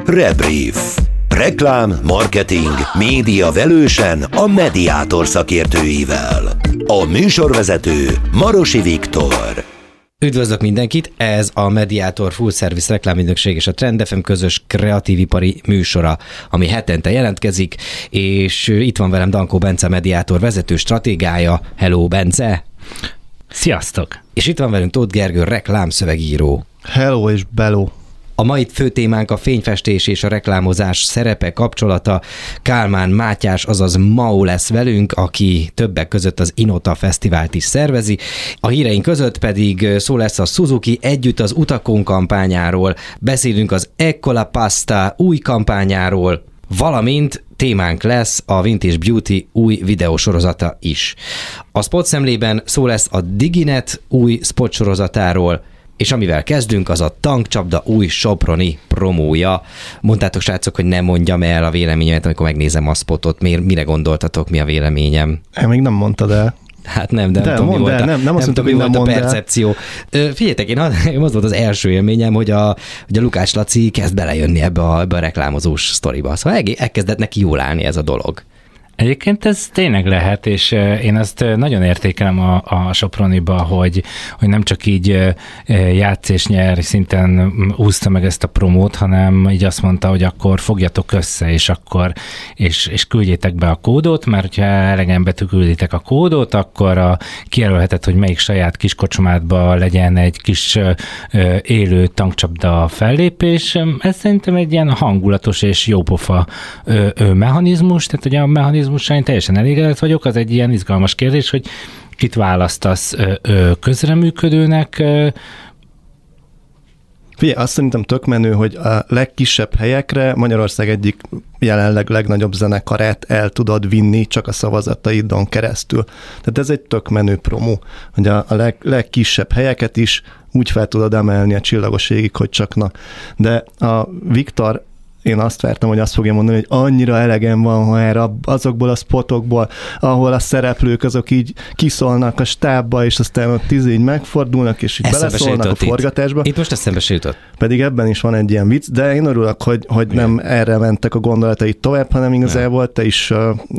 Rebrief. Reklám, marketing, média velősen a Mediátor szakértőivel. A műsorvezető Marosi Viktor. Üdvözlök mindenkit, ez a Mediátor Full Service reklámügynökség és a Trend FM közös kreatívipari műsora, ami hetente jelentkezik, és itt van velem Dankó Bence, Mediátor vezető stratégája. Hello, Bence! Sziasztok! És itt van velünk Tóth Gergő, reklámszövegíró. Hello és bello! A mai fő témánk a fényfestés és a reklámozás szerepe, kapcsolata. Kálmán Mátyás, azaz Mao lesz velünk, aki többek között az Inota Fesztivált is szervezi. A híreink között pedig szó lesz a Suzuki Együtt az utakon kampányáról, beszélünk az Eccola Pasta új kampányáról, valamint témánk lesz a Vintage Beauty új videósorozata is. A spotszemlében szó lesz a Diginet új spotsorozatáról, és amivel kezdünk, az a Tankcsapda új soproni promója. Mondtátok, srácok, hogy nem mondjam el a véleményemet, amikor megnézem a spotot. Mire gondoltatok, mi a véleményem? Még nem mondtad el. Hát nem tudom, mi volt nem azt mondtam, hogy nem a percepció. Figyeljetek, az volt az első élményem, hogy a Lukács Laci kezd belejönni ebbe a reklámozós sztoriba. Szóval elkezdett neki jól állni ez a dolog. Egyébként ez tényleg lehet, és én azt nagyon értékelem a Soproniba, hogy nem csak így játsz és nyer szinten úszta meg ezt a promót, hanem így azt mondta, hogy akkor fogjatok össze, és küldjétek be a kódot, mert hogyha elegen betű külditek a kódot, akkor kijelölheted, hogy melyik saját kis kocsmádban legyen egy kis élő tankcsapda fellépés. Ez szerintem egy ilyen hangulatos és jópofa mechanizmus, tehát ugye a mechanizmus én teljesen elégedett vagyok, az egy ilyen izgalmas kérdés, hogy kit választasz közreműködőnek. Figyelj, azt szerintem tök menő, hogy a legkisebb helyekre Magyarország egyik jelenleg legnagyobb zenekarát el tudod vinni csak a szavazataidon keresztül. Tehát ez egy tök menő promó, hogy a legkisebb helyeket is úgy fel tudod emelni a csillagos égig, hogy csak na. De a Viktor, én azt vártam, hogy azt fogja mondani, hogy annyira elegem van, ha erre azokból a spotokból, ahol a szereplők azok így kiszólnak a stábba, és aztán ott így megfordulnak, és így beleszólnak a forgatásba. Itt most eszembe se jutott. Pedig ebben is van egy ilyen vicc, de én örülök, hogy nem erre mentek a gondolatait tovább, hanem igazából te is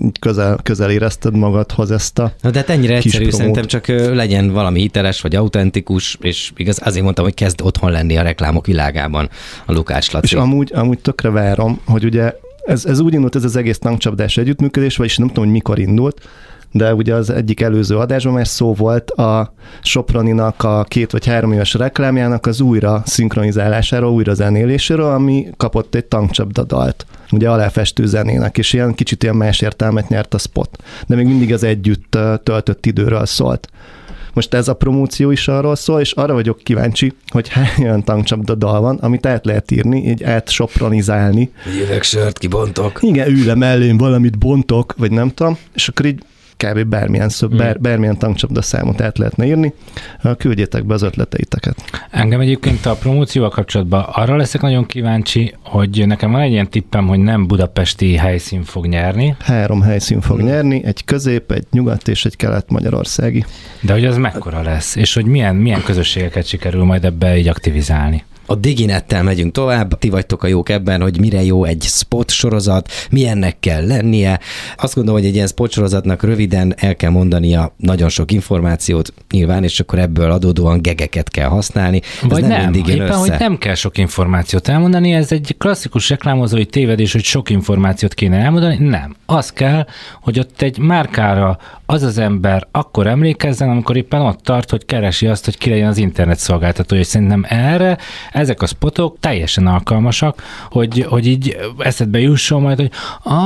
közel érezted magadhoz ezt a de hát ennyire egyszerű, promót. Szerintem csak legyen valami hiteles, vagy autentikus, és igaz, azért mondtam, hogy kezd otthon lenni a reklámok világában a Lukács Laci. És amúgy tökre várom, hogy ugye ez úgy indult ez az egész tankcsapdás együttműködés, vagyis nem tudom, hogy mikor indult, de ugye az egyik előző adásban már szó volt a Soproninak a 2 vagy 3 éves reklámjának az újra szinkronizálásáról, újra zenéléséről, ami kapott egy tankcsapda dalt, ugye aláfestő zenének, és kicsit ilyen más értelmet nyert a spot, de még mindig az együtt töltött időről szólt. Most ez a promóció is arról szól, és arra vagyok kíváncsi, hogy hány olyan tankcsapda dal van, amit át lehet írni, így átsopronizálni. Jövök sört kibontok. Igen, ül le mellém, valamit bontok, vagy nem tudom, és akkor így kb. Bármilyen tankcsapda számot át lehetne írni. Küldjétek be az ötleteiteket. Engem egyébként a promócióval kapcsolatban arra leszek nagyon kíváncsi, hogy nekem van egy ilyen tippem, hogy nem budapesti helyszín fog nyerni. 3 helyszín fog nyerni, egy közép, egy nyugat és egy kelet-magyarországi. De hogy az mekkora lesz, és hogy milyen közösségeket sikerül majd ebbe így aktivizálni. A Diginettel megyünk tovább, ti vagytok a jók ebben, hogy mire jó egy spot sorozat, milyennek kell lennie. Azt gondolom, hogy egy ilyen spot sorozatnak röviden el kell mondania nagyon sok információt nyilván, és akkor ebből adódóan gegeket kell használni. Vagy nem, éppen, hogy nem kell sok információt elmondani, ez egy klasszikus reklámozói tévedés, hogy sok információt kéne elmondani. Nem. Az kell, hogy ott egy márkára az ember akkor emlékezzen, amikor éppen ott tart, hogy keresi azt, hogy ki legyen az internet szolgáltatója, és szerintem erre ezek a spotok teljesen alkalmasak, hogy így eszedbe jusson majd, hogy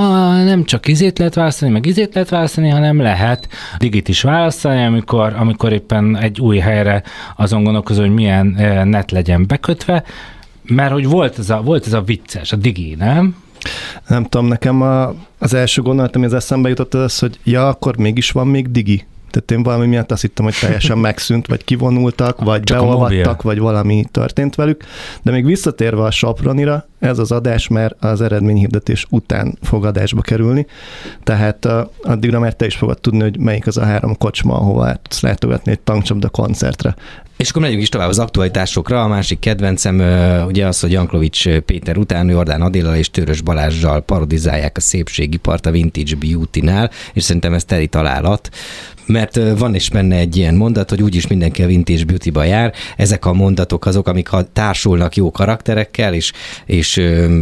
nem csak izét lehet választani, hanem lehet digit is választani, amikor éppen egy új helyre azon gondolkozol, hogy milyen net legyen bekötve, mert hogy volt ez a vicces, a digi, nem? Nem tudom, nekem az első gondolat, ami az eszembe jutott, az, hogy akkor mégis van még digi. Tehát én valami miatt azt hittem, hogy teljesen megszűnt, vagy kivonultak, vagy beolvadtak, vagy valami történt velük. De még visszatérve a Sopronira, ez az adás már az eredményhirdetés után fog adásba kerülni, tehát addigra már te is fogod tudni, hogy melyik az a 3 kocsma, ahova tudsz látogatni egy tankcsapda koncertre. És akkor megyünk is tovább az aktualitásokra. A másik kedvencem ugye az, hogy Jankovics Péter után Jordán Adéllal és Törös Balázssal parodizálják a szépségipart a Vintage Beauty-nál, és szerintem ez teli találat, mert van is benne egy ilyen mondat, hogy úgyis mindenki a Vintage Beauty-ba jár. Ezek a mondatok azok, amik társulnak jó karakterekkel és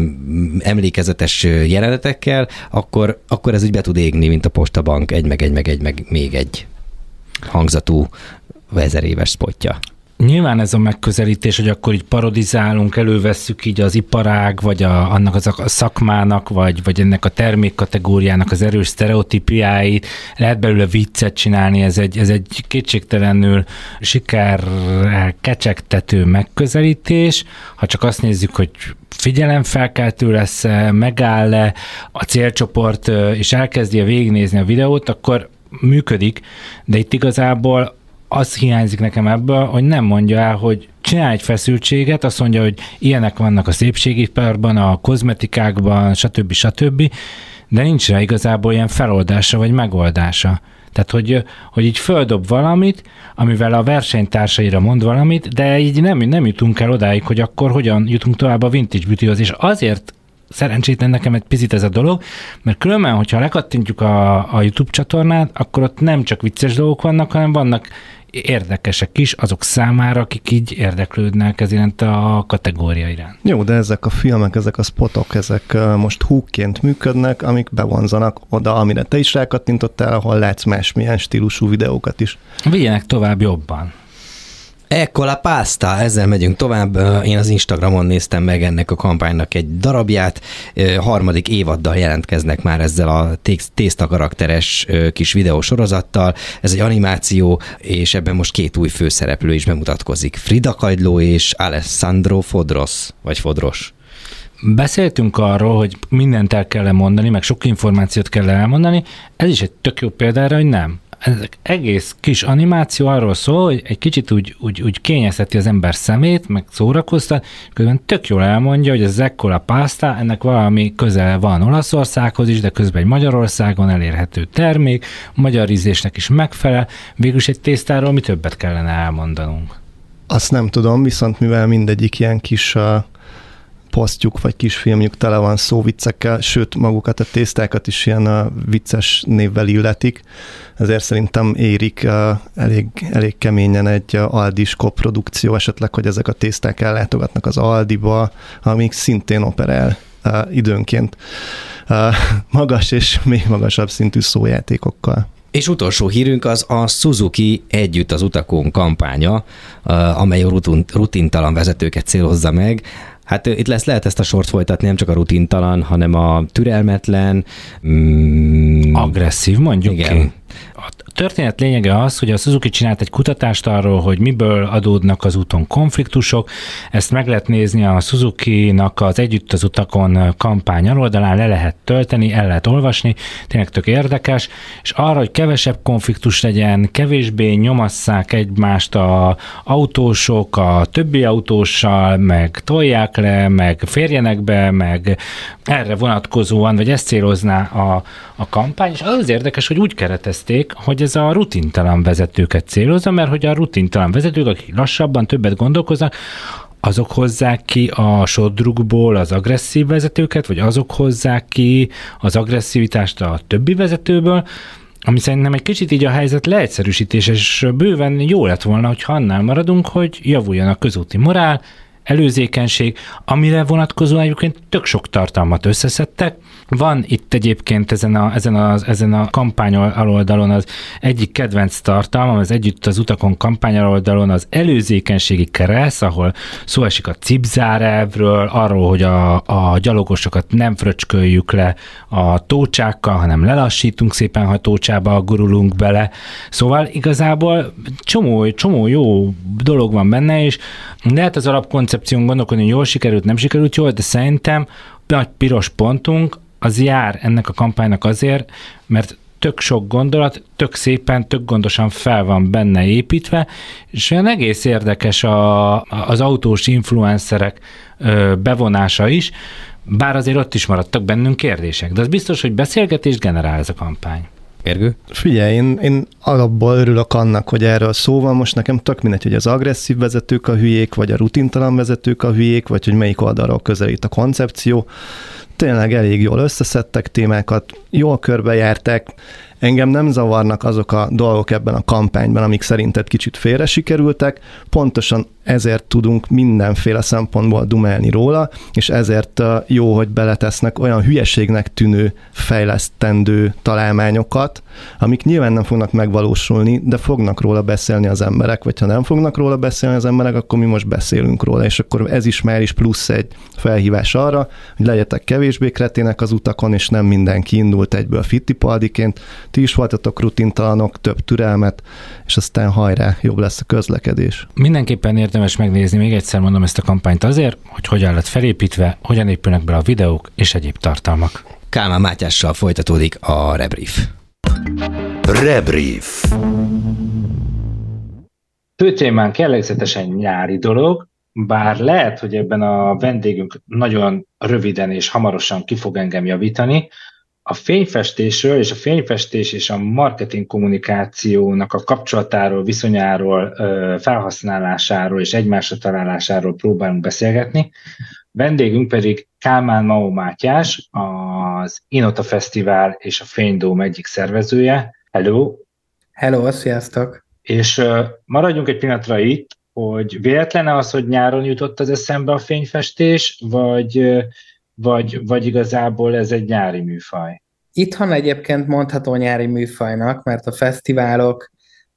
emlékezetes jelenetekkel, akkor ez úgy be tud égni, mint a Postabank egy meg még egy hangzatú 1000 éves spotja. Nyilván ez a megközelítés, hogy akkor így parodizálunk, elővesszük így az iparág, vagy annak a szakmának, vagy ennek a termékkategóriának az erős sztereotípiáit, lehet belőle viccet csinálni, ez egy kétségtelenül sikerrel kecsegtető megközelítés. Ha csak azt nézzük, hogy figyelemfelkeltő lesz, megáll-e a célcsoport, és elkezdi végignézni a videót, akkor működik, de itt igazából az hiányzik nekem ebből, hogy nem mondja el, hogy csinálj egy feszültséget, azt mondja, hogy ilyenek vannak a szépségiparban, a kozmetikákban, stb. De nincs rá igazából ilyen feloldása vagy megoldása. Tehát, hogy így földob valamit, amivel a versenytársaira mond valamit, de így nem jutunk el odáig, hogy akkor hogyan jutunk tovább a Vintage Beautyhoz, és azért szerencsétlen nekem egy picit ez a dolog, mert különben, hogyha lekattintjuk a YouTube csatornát, akkor ott nem csak vicces dolgok vannak, hanem vannak érdekesek is azok számára, akik így érdeklődnek ez iránt a kategória iránt. Jó, de ezek a filmek, ezek a spotok, ezek most húkként működnek, amik bevonzanak oda, amire te is rákattintottál, ahol látsz másmilyen stílusú videókat is. Vigyenek tovább jobban. Ecco la pasta, ezzel megyünk tovább. Én az Instagramon néztem meg ennek a kampánynak egy darabját. 3. évaddal jelentkeznek már ezzel a tészta karakteres kis videósorozattal. Ez egy animáció, és ebben most 2 új főszereplő is bemutatkozik. Frida Kahlo és Alessandro Fodros. Beszéltünk arról, hogy mindent el kell mondani, meg sok információt kell elmondani. Ez is egy tök jó példára, hogy nem. Ez egész kis animáció arról szól, hogy egy kicsit úgy kényezteti az ember szemét, meg szórakoztat, közben tök jól elmondja, hogy ez ecco la pasta, ennek valami közel van Olaszországhoz is, de közben egy Magyarországon elérhető termék, magyar ízlésnek is megfelel, végülis egy tésztáról mi többet kellene elmondanunk. Azt nem tudom, viszont mivel mindegyik ilyen kis posztjuk vagy kisfilmjük tele van szóviccekkel, sőt magukat a tésztákat is ilyen vicces névvel illetik, ezért szerintem érik elég keményen egy Aldis koprodukció esetleg, hogy ezek a tészták ellátogatnak az Aldiba, amik szintén operál időnként magas és még magasabb szintű szójátékokkal. És utolsó hírünk az a Suzuki Együtt az utakon kampánya, amely a rutintalan vezetőket célozza meg. Hát itt lehet ezt a sort folytatni, nem csak a rutintalan, hanem a türelmetlen. Agresszív, mondjuk igen. Ki. A történet lényege az, hogy a Suzuki csinált egy kutatást arról, hogy miből adódnak az úton konfliktusok. Ezt meg lehet nézni a Suzuki-nak az Együtt az utakon kampány oldalán, le lehet tölteni, el lehet olvasni, tényleg tök érdekes, és arra, hogy kevesebb konfliktus legyen, kevésbé nyomasszák egymást a autósok a többi autóssal, meg tolják le, meg férjenek be, meg erre vonatkozóan, vagy ezt célozná a kampány, és az érdekes, hogy úgy keretezték, hogy ez a rutintalan vezetőket célozza, mert hogy a rutintalan vezetők, akik lassabban többet gondolkoznak, azok hozzák ki a sodrukból az agresszív vezetőket, vagy azok hozzák ki az agresszivitást a többi vezetőből, ami szerintem egy kicsit így a helyzet leegyszerűsítés, és bőven jó lett volna, hogyha annál maradunk, hogy javuljon a közúti morál, előzékenység, amire vonatkozóan egyébként tök sok tartalmat összeszedtek. Van itt egyébként ezen a kampány aloldalon az egyik kedvenc tartalmam, az Együtt az utakon kampány aloldalon az előzékenységi kereszt, ahol szó esik a cipzárelvről, arról, hogy a gyalogosokat nem fröcsköljük le a tócsákkal, hanem lelassítunk szépen, ha tócsába gurulunk bele. Szóval igazából csomó jó dolog van benne, és lehet az alapkoncepción gondolkodni, hogy jól sikerült, nem sikerült jól, de szerintem nagy piros pontunk az jár ennek a kampánynak azért, mert tök sok gondolat, tök szépen, tök gondosan fel van benne építve, és olyan egész érdekes az autós influencerek bevonása is, bár azért ott is maradtak bennünk kérdések, de az biztos, hogy beszélgetést generál ez a kampány. Gergő? Figyelj, én alapból örülök annak, hogy erről szó van. Most nekem tök mindegy, hogy az agresszív vezetők a hülyék, vagy a rutintalan vezetők a hülyék, vagy hogy melyik oldalról közelít a koncepció. Tényleg elég jól összeszedtek témákat, jól körbejárták. Engem nem zavarnak azok a dolgok ebben a kampányban, amik szerinted kicsit félre sikerültek. Pontosan ezért tudunk mindenféle szempontból dumálni róla, és ezért jó, hogy beletesznek olyan hülyeségnek tűnő fejlesztendő találmányokat, amik nyilván nem fognak megvalósulni, de fognak róla beszélni az emberek, vagy ha nem fognak róla beszélni az emberek, akkor mi most beszélünk róla, és akkor ez is már is plusz egy felhívás arra, hogy legyetek kevésbé kretének az utakon, és nem mindenki indult egyből fittipaldiként, ti is voltatok rutintalanok, több türelmet, és aztán hajrá, jobb lesz a közlekedés. Mindenképpen érdemes megnézni, még egyszer mondom ezt a kampányt azért, hogy hogyan lett felépítve, hogyan épülnek be a videók és egyéb tartalmak. Kálmán Mátyással folytatódik a Rebrief. Rebrief. Fő témánk jellegzetesen nyári dolog, bár lehet, hogy ebben a vendégünk nagyon röviden és hamarosan ki fog engem javítani. A fényfestésről és a fényfestés és a marketing kommunikációnak a kapcsolatáról, viszonyáról, felhasználásáról és egymásra találásáról próbálunk beszélgetni. Vendégünk pedig Kálmán Mao Mátyás, az Inota Fesztivál és a Fénydóm egyik szervezője. Hello! Hello, sziasztok! És maradjunk egy pillanatra itt, hogy véletlen az, hogy nyáron jutott az eszembe a fényfestés, vagy igazából ez egy nyári műfaj? Itthon egyébként mondható nyári műfajnak, mert a fesztiválok,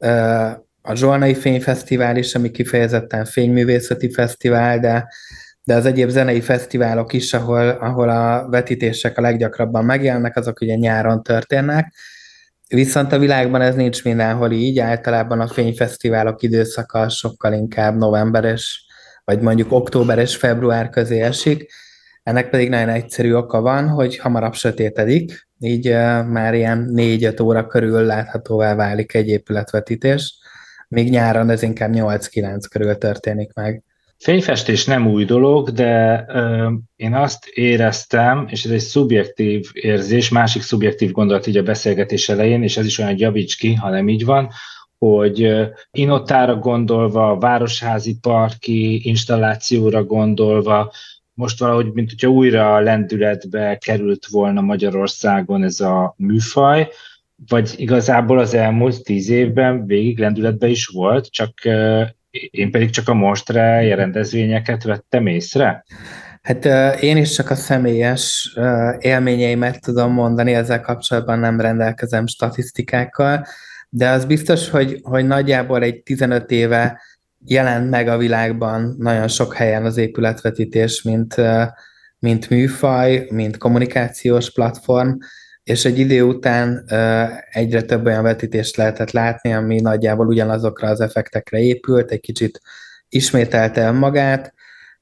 a Zsolnai Fényfesztivál is, ami kifejezetten fényművészeti fesztivál, de az egyéb zenei fesztiválok is, ahol a vetítések a leggyakrabban megjelennek, azok ugye nyáron történnek. Viszont a világban ez nincs mindenhol így, általában a fényfesztiválok időszaka sokkal inkább novemberes, vagy mondjuk október és február közé esik. Ennek pedig nagyon egyszerű oka van, hogy hamarabb sötétedik, így már ilyen 4-5 óra körül láthatóvá válik egy épületvetítés, míg nyáron ez inkább 8-9 körül történik meg. Fényfestés nem új dolog, de én azt éreztem, és ez egy szubjektív érzés, másik szubjektív gondolat így a beszélgetés elején, és ez is olyan, javíts ki, ha nem így van, hogy Inotára gondolva, városházi parki installációra gondolva, most valahogy, mint hogyha újra lendületbe került volna Magyarországon ez a műfaj, vagy igazából az elmúlt 10 évben végig lendületbe is volt, csak én pedig csak a Mostre rendezvényeket vettem észre? Hát én is csak a személyes élményeimet tudom mondani, ezzel kapcsolatban nem rendelkezem statisztikákkal, de az biztos, hogy nagyjából egy 15 éve jelent meg a világban nagyon sok helyen az épületvetítés, mint műfaj, mint kommunikációs platform, és egy idő után egyre több olyan vetítést lehetett látni, ami nagyjából ugyanazokra az effektekre épült, egy kicsit ismételte magát,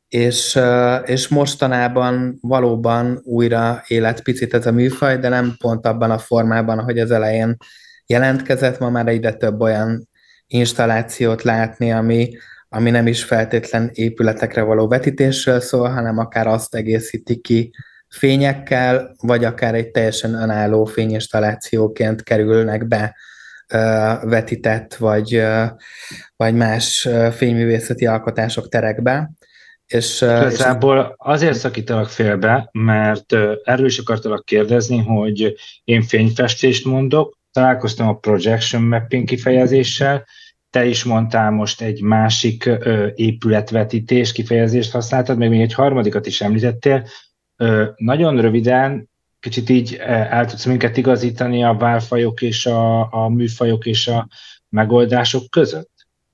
és mostanában valóban újra élet picit ez a műfaj, de nem pont abban a formában, ahogy az elején jelentkezett. Ma már egyre több olyan installációt látni, ami nem is feltétlen épületekre való vetítésről szól, hanem akár azt egészíti ki fényekkel, vagy akár egy teljesen önálló fényinstallációként kerülnek be vetített, vagy más fényművészeti alkotások terekbe. Igazából azért szakítalak félbe, mert erről is akartalak kérdezni, hogy én fényfestést mondok, találkoztam a projection mapping kifejezéssel, te is mondtál most egy másik épületvetítés kifejezést használtad, meg még egy harmadikat is említettél. Nagyon röviden, kicsit így el tudsz minket igazítani a válfajok és a műfajok és a megoldások között?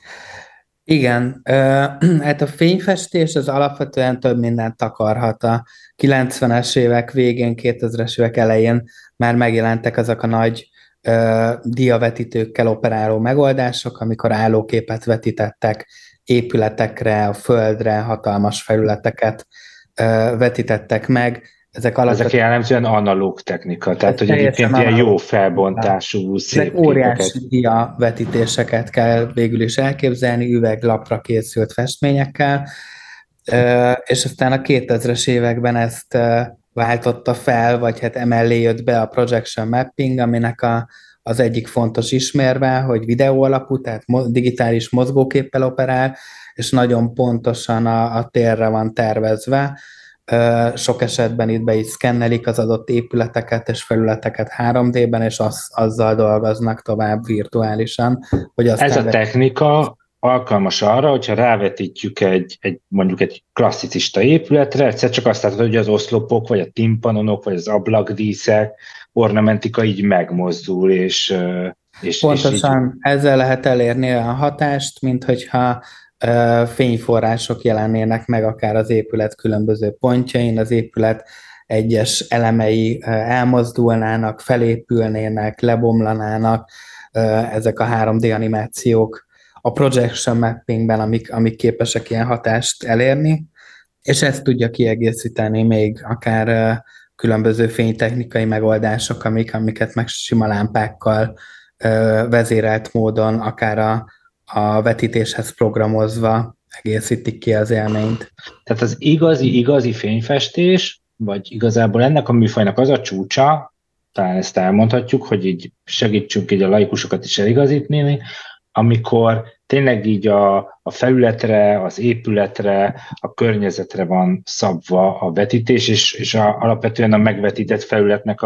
Igen, hát a fényfestés az alapvetően több mindent takarhat. A 90-es évek végén, 2000-es évek elején már megjelentek azok a nagy diavetítőkkel operáló megoldások, amikor állóképet vetítettek épületekre, a földre, hatalmas felületeket vetítettek meg Ezek jellemzően analóg technika, tehát hogy egyébként ilyen jó felbontású, szép ezek óriási diavetítéseket kell végül is elképzelni, üveglapra készült festményekkel, és aztán a 2000-es években ezt váltotta fel, vagy hát emellé jött be a projection mapping, aminek az egyik fontos ismérve, hogy videó alapú, tehát digitális mozgóképpel operál, és nagyon pontosan a térre van tervezve. Sok esetben itt be is szkennelik az adott épületeket és felületeket 3D-ben, és azzal dolgoznak tovább virtuálisan. Hogy ez a technika alkalmas arra, hogyha rávetítjük mondjuk egy klasszicista épületre, egyszer csak azt látod, hogy az oszlopok, vagy a timpanonok, vagy az ablakdíszek, ornamentika így megmozdul, és pontosan így... ezzel lehet elérni olyan hatást, mint hogyha fényforrások jelennének meg akár az épület különböző pontjain, az épület egyes elemei elmozdulnának, felépülnének, lebomlanának, ezek a 3D animációk a projection mappingben, amik képesek ilyen hatást elérni, és ezt tudja kiegészíteni még akár különböző fénytechnikai megoldások, amiket meg sima lámpákkal vezérelt módon, akár a vetítéshez programozva egészítik ki az élményt. Tehát az igazi fényfestés, vagy igazából ennek a műfajnak az a csúcsa, talán ezt elmondhatjuk, hogy így segítsünk így a laikusokat is eligazítani, amikor tényleg így a felületre, az épületre, a környezetre van szabva a vetítés, és alapvetően a megvetített felületnek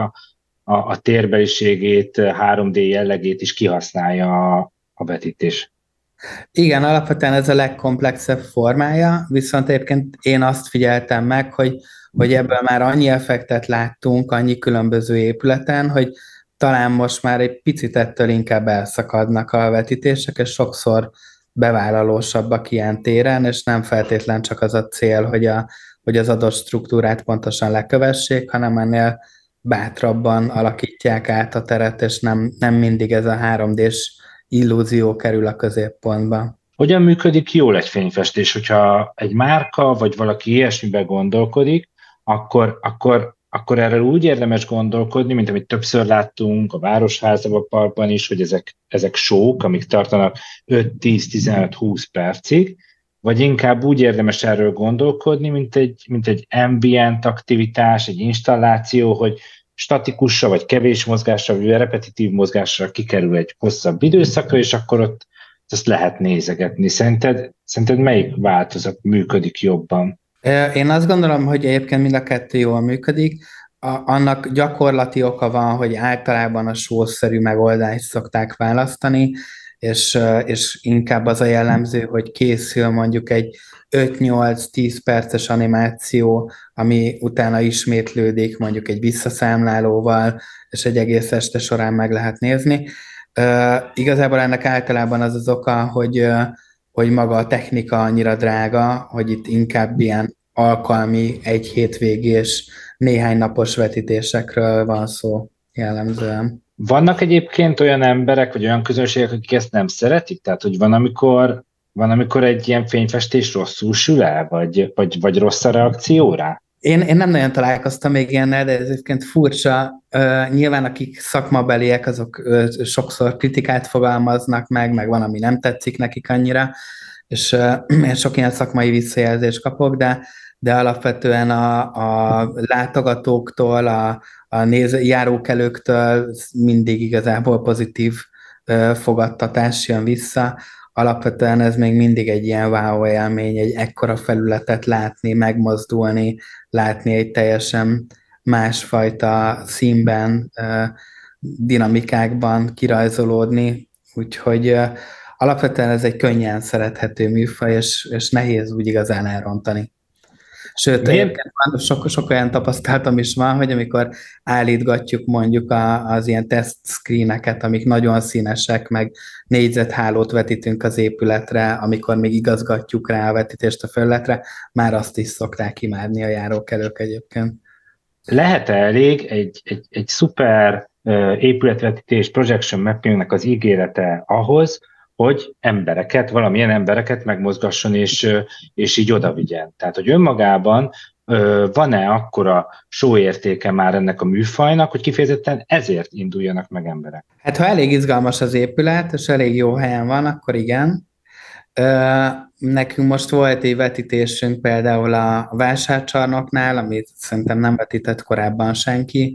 a térbeliségét, 3D jellegét is kihasználja a vetítés. Igen, alapvetően ez a legkomplexebb formája, viszont egyébként én azt figyeltem meg, hogy ebből már annyi effektet láttunk, annyi különböző épületen, hogy talán most már egy picit ettől inkább elszakadnak a vetítések, és sokszor bevállalósabbak ilyen téren, és nem feltétlen csak az a cél, hogy az adott struktúrát pontosan lekövessék, hanem ennél bátrabban alakítják át a teret, és nem mindig ez a 3D-s illúzió kerül a középpontba. Hogyan működik jól egy fényfestés? Hogyha egy márka, vagy valaki ilyesmiben gondolkodik, akkor erről úgy érdemes gondolkodni, mint amit többször láttunk a Városháza Parkban is, hogy ezek show-k, amik tartanak 5-10-15-20 percig, vagy inkább úgy érdemes erről gondolkodni, mint egy ambient aktivitás, egy installáció, hogy statikussal, vagy kevés mozgással, vagy repetitív mozgással kikerül egy hosszabb időszakra, és akkor ott ezt lehet nézegetni. Szerinted melyik változat működik jobban? Én azt gondolom, hogy egyébként mind a kettő jól működik. Annak gyakorlati oka van, hogy általában a show-szerű megoldást szokták választani, és inkább az a jellemző, hogy készül mondjuk egy 5-8-10 perces animáció, ami utána ismétlődik mondjuk egy visszaszámlálóval, és egy egész este során meg lehet nézni. Igazából ennek általában az oka, hogy maga a technika annyira drága, hogy itt inkább ilyen alkalmi, egy hétvégés, néhány napos vetítésekről van szó jellemzően. Vannak egyébként olyan emberek, vagy olyan közönségek, akik ezt nem szeretik? Tehát, hogy van, amikor egy ilyen fényfestés rosszul sül el, vagy rossz a reakció rá? Én nem nagyon találkoztam még ilyennel, de ez egyébként furcsa. Nyilván akik szakmabeliek, azok sokszor kritikát fogalmaznak meg van, ami nem tetszik nekik annyira, és sok ilyen szakmai visszajelzést kapok, de alapvetően a látogatóktól, a járókelőktől mindig igazából pozitív fogadtatás jön vissza. Alapvetően ez még mindig egy ilyen wow élmény, egy ekkora felületet látni, megmozdulni, látni egy teljesen másfajta színben, dinamikákban kirajzolódni, úgyhogy alapvetően ez egy könnyen szerethető műfaj, és nehéz úgy igazán elrontani. Sőt, egyébként sok olyan tapasztalatom is van, hogy amikor állítgatjuk mondjuk az ilyen test screeneket, amik nagyon színesek, meg négyzethálót vetítünk az épületre, amikor még igazgatjuk rá a vetítést a felületre, már azt is szokták imádni a járókelők egyébként. Lehet-e elég egy szuper épületvetítés projection mappingnek az ígérete ahhoz, hogy valamilyen embereket megmozgasson, és így oda vigyen. Tehát, hogy önmagában van-e akkora sóértéke már ennek a műfajnak, hogy kifejezetten ezért induljanak meg emberek? Hát ha elég izgalmas az épület, és elég jó helyen van, akkor igen. Nekünk most volt egy vetítésünk például a Vásárcsarnoknál, amit szerintem nem vetített korábban senki,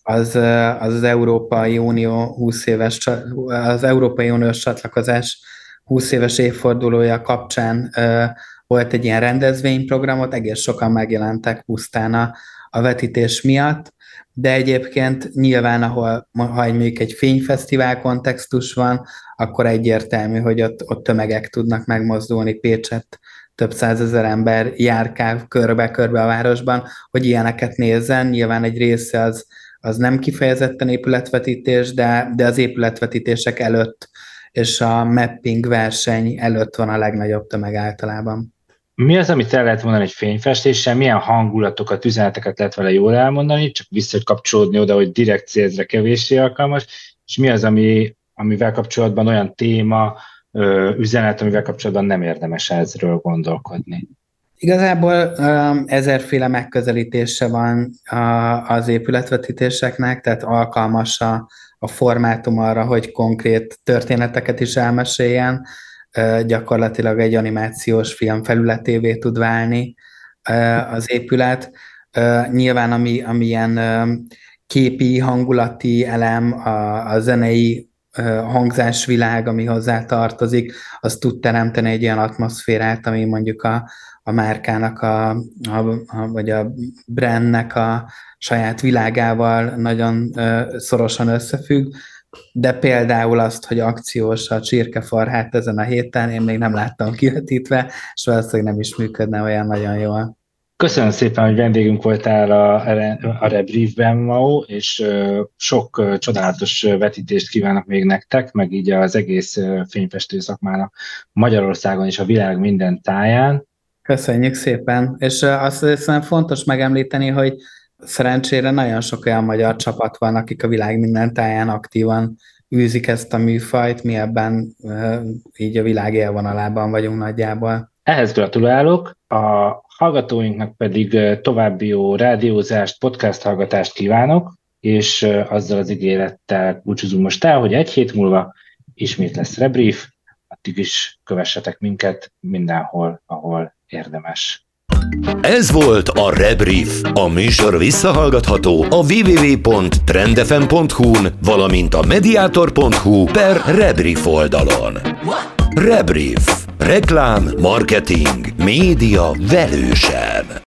az Európai Unió 20 éves, az Európai Uniós csatlakozás 20 éves évfordulója kapcsán volt egy ilyen rendezvényprogramot, egész sokan megjelentek pusztán a vetítés miatt, de egyébként nyilván, ha mondjuk egy fényfesztivál kontextus van, akkor egyértelmű, hogy ott tömegek tudnak megmozdulni. Pécsett több százezer ember járkál körbe-körbe a városban, hogy ilyeneket nézzen. Nyilván egy része az nem kifejezetten épületvetítés, de az épületvetítések előtt és a mapping verseny előtt van a legnagyobb tömeg általában. Mi az, amit el lehet mondani egy fényfestéssel? Milyen hangulatokat, üzeneteket lehet vele jól elmondani? Csak vissza kapcsolódni oda, hogy direkt célzre kevéssé alkalmas. És mi az, amivel kapcsolatban olyan téma, üzenet, amivel kapcsolatban nem érdemes ezről gondolkodni? Igazából ezerféle megközelítése van az épületvetítéseknek, tehát alkalmas a formátum arra, hogy konkrét történeteket is elmeséljen, gyakorlatilag egy animációs film felületévé tud válni az épület. Nyilván ami ilyen képi, hangulati elem, a zenei hangzásvilág, ami hozzá tartozik, az tud teremteni egy olyan atmoszférát, ami mondjuk a márkának, vagy a brandnek a saját világával nagyon szorosan összefügg, de például azt, hogy akciós a csirkefarhát ezen a héten, én még nem láttam kivetítve, és valószínűleg nem is működne olyan nagyon jól. Köszönöm szépen, hogy vendégünk voltál a Rebriefben, Mau, és sok csodálatos vetítést kívánok még nektek, meg így az egész fényfestő szakmának Magyarországon és a világ minden táján. Köszönjük szépen, és azt hiszem fontos megemlíteni, hogy szerencsére nagyon sok olyan magyar csapat van, akik a világ minden táján aktívan űzik ezt a műfajt, mi ebben így a világ élvonalában vagyunk nagyjából. Ehhez gratulálok, a hallgatóinknak pedig további jó rádiózást, podcast hallgatást kívánok, és azzal az ígérettel búcsúzunk most el, hogy egy hét múlva ismét lesz Rebrief, addig is kövessetek minket mindenhol, ahol érdemes. Ez volt a Rebrief. A műsor visszahallgatható a www.trendfm.hu-n, valamint a mediator.hu/Rebrief oldalon. Rebrief. Reklám, marketing, média velősen.